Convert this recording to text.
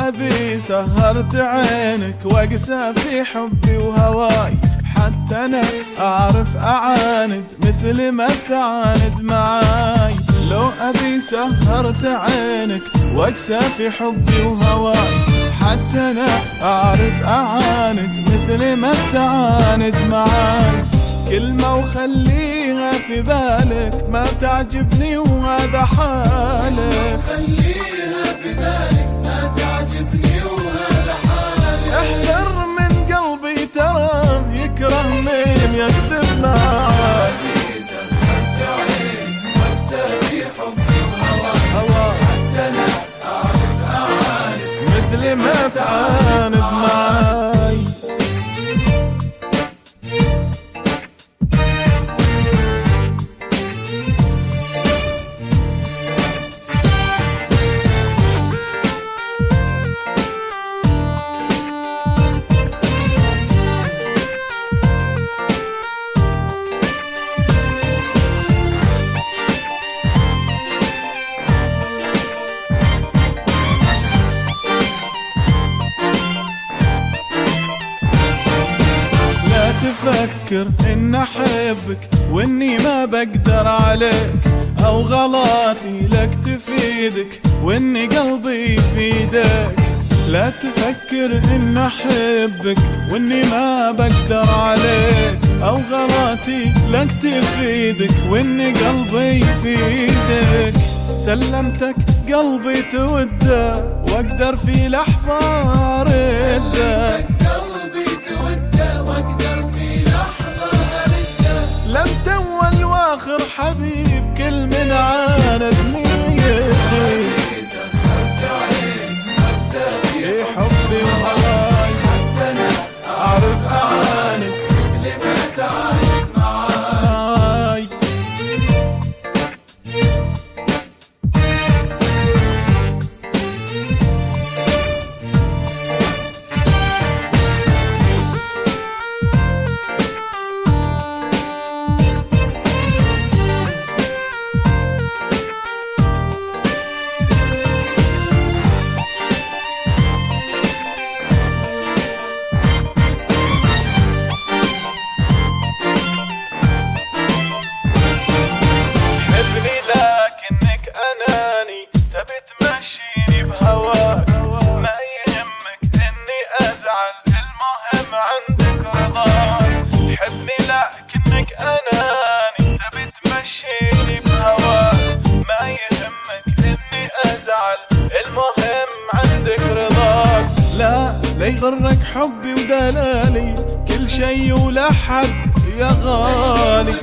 أبي سهرت عينك واقسى في حبي وهواي، حتى أنا أعرف أعاند مثل ما تعاند معاي. لو أبي سهرت عينك واقسى في حبي وهواي، حتى أنا أعرف أعاند مثل ما تعاند معاي. كلمة وخليها في بالك ما تعجبني وهذا حالك، خليها في بالك ما تعجبني وهذا حالك. احذر من قلبي ترى يكره من يكذب معاك. سهرت عينك واقسى في حبي وهواك، حتى أنا أعرف أعاند مثل ما تعاند معاي. تفكر إن أحبك وإني ما بقدر عليك، أو غلطي لك تفيدك وإني قلبي في ايديك. لا تفكر إن أحبك وإني ما بقدر عليك، أو غلطي لك تفيدك وإني قلبي في ايديك. سلمتك قلبي توده واقدر في لحظة أرده، لم تول واخر حبيب كل من عاند نيتي. سهرت عينك واقسى في حبي وهواي، حتى أنا أعرف أعاند مثل ما تعاند معاي. المهم عندك رضاك. لا يغرك حبي ودلالي، كل شي ولا حد يا غالي.